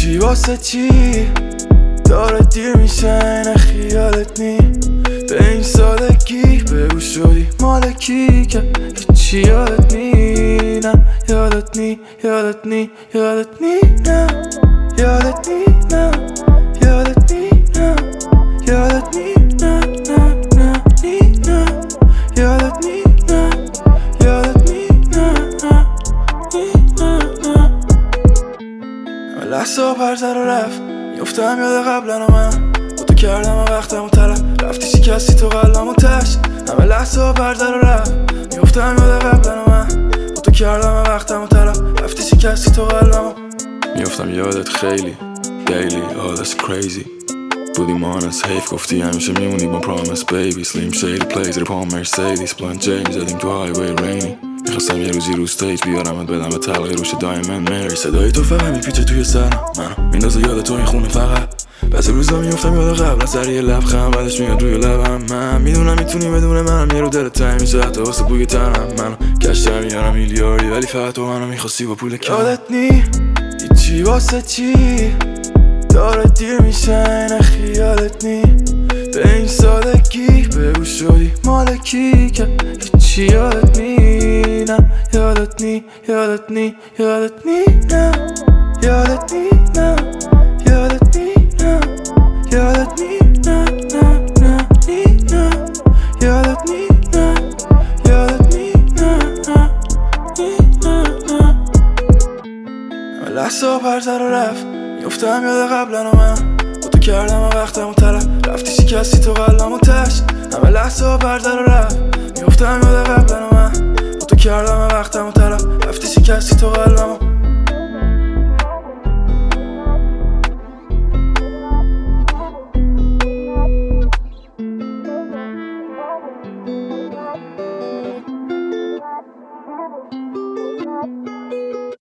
چی واسه چی داره دیر میشه نه خیالت نی به این سادگی بگو شدی مالکی که هیچی یادت نی نه یادت نی یادت نی یادت نی نه یادت نی نه یادت نی نه یادت نی نه نه نه نی نه یادت نی نه یادت نی نه نه نی نه نه همه لحظه ها پرزر و رفت میفتم یاد قبلا و من با تو کردم و وقتم و طلب رفتی شکستی تو قلبم و تش همه لحظه ها پرزر و رفت میفتم یاد قبلا و من با تو کردم و وقتم و طلب رفتی شکستی تو قلبم میفتم یادت خیلی daily oh that's crazy بودیم honest حیف گفتی همیشه میمونی با promise baby slim shady plays رو پام مرسیدیس بلند جیم زدیم تو highway rainy میخواستم یه روزی رو ستیج بیارمت بدم به تلقی روش دایمند مری صدای تو فقط میپیچه توی سرم منو میندازه یاد تو این خونه فقط بعضی روزا میفتم یاد قبل سر یه لبخند بعدش میاد روی لبم من میدونم میتونی بدون منم یه رو دلت تنگ میشه حتی واسه بوی تنم منو کشتم میارم میلیاردی ولی فقط تو منو میخواستی با پول کم یادت نی هیچی واسه چی داره دیر میشه نه خیالت نی به این سادگی بگو شدی مالکی که هیچی یادت نی نه یادت نی یادت نی یادت نی نه یادت نی نه یادت نی نه یادت نی نه نه نه نی نه یادت نی نه یادت نی نه نه نی نه نه همه لحظه ها پرزر و رفت میفتم یاد قبلا و من با تو کردم و وقتم و طلب رفتی شکستی تو قلبم و تش همه لحظه ها پرزر و رفت میفتم یاد قبلا و من با تو کردم و وقتم و طلب رفتی شکستی تو قلبم